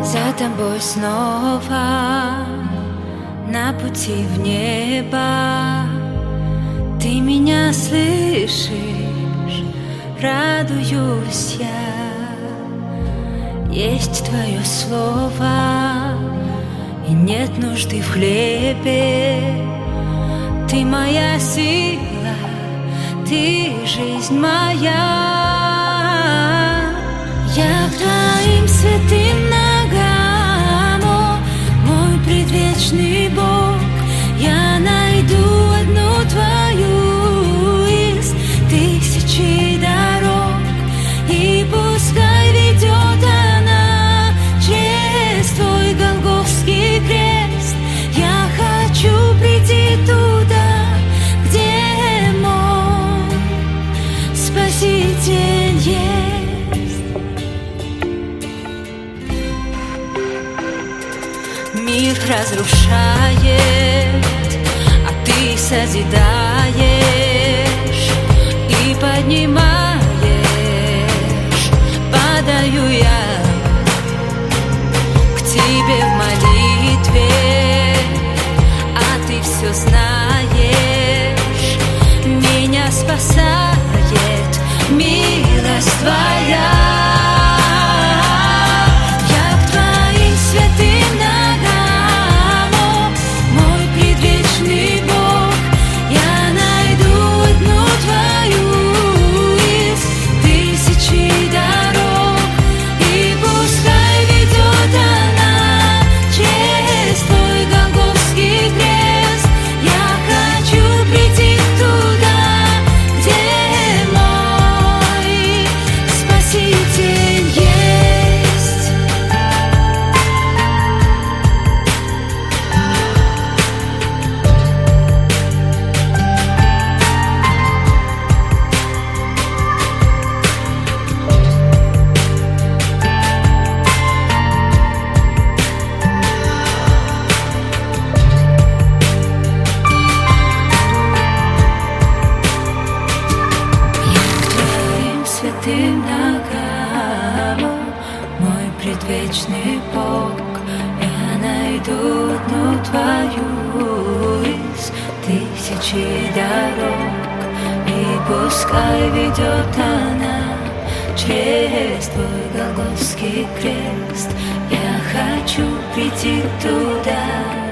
За тобой снова на пути в небо. Ты меня слышишь, радуюсь я. Есть твое слово, и нет нужды в хлебе. Ты моя сила, ты жизнь моя. Я к твоим святым ногам, о, мой предвечный Бог. Я найду одну твою из тысячи дорог, и пускай ведет она через твой Голгофский крест. Я хочу прийти туда, где мой Спаситель есть. Мир разрушает, а ты созидаешь и поднимаешь. Падаю я к тебе в молитве, а ты все знаешь. Меня спасает милость твоя. Святым ногам, мой предвечный Бог. Я найду одну твою из тысячи дорог, и пускай ведет она через твой Голгофский крест. Я хочу прийти туда,